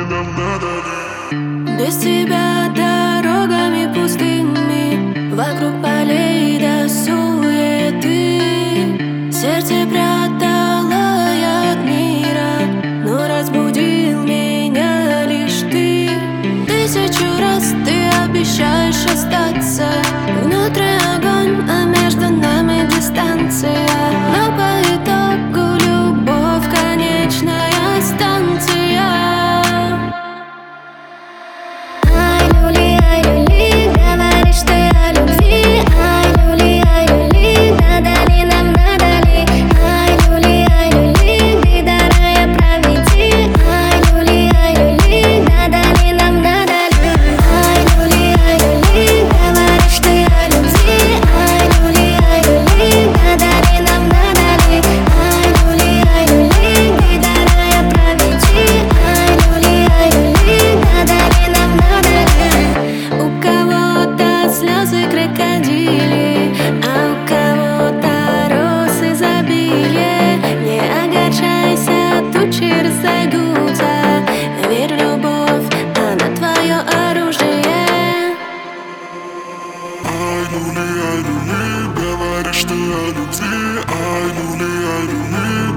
нам надо ли? Без тебя дорогами пустыми, вокруг полей до суеты. Сердце прятала я от мира, но разбудил меня лишь ты. Тысячу раз ты обещаешь остаться. Внутри огонь, а между нами дистанция. Но по итогу любовь — конечная станция. Ай, люли, говоришь ты о любви. Ай, люли, надо ли нам, надо ли? Ай, люли, ты дорогая, проведи. Ай, люли, надо ли нам, надо ли? Ай, люли, говоришь ты о любви. Ай, люли, надо ли нам, надо ли? Ай, люли, ты дорогая, проведи. Ай, люли, надо ли нам, надо ли? У кого-то слезы крокодили, а у кого-то росы изобилие. Не огорчайся, тучи разойдутся. Верь в любовь, она твое оружие. Ай, люли, говоришь ты о любви. Ай, люли,